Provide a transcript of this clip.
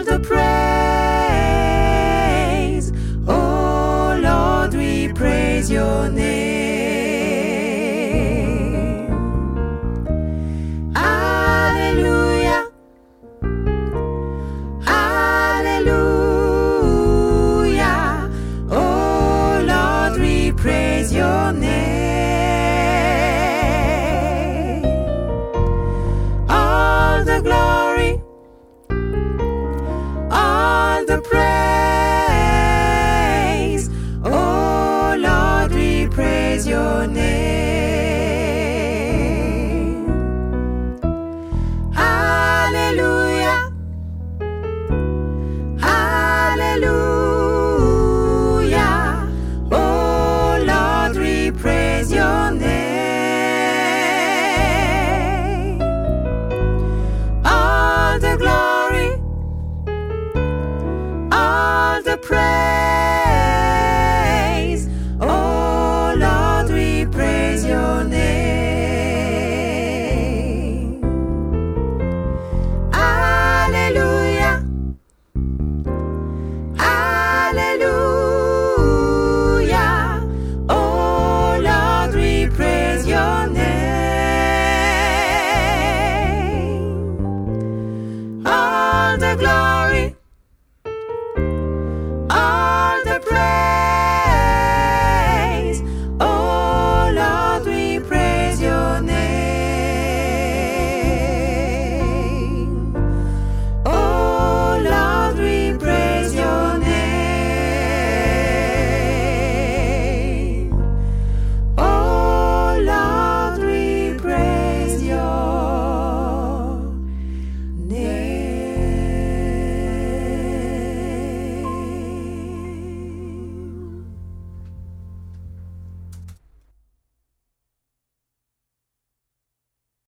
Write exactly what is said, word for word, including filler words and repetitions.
all the praise. Oh Lord, we praise your name. Hallelujah. Hallelujah. Oh Lord, we praise your name. All the glory, all the praise. Oh Lord, we praise your name. Hallelujah. Hallelujah. Oh Lord, we praise your name. All the glory, all the praise. Oh Lord, we praise your name. Hallelujah. Hallelujah. Oh Lord, we praise your name. All the glory,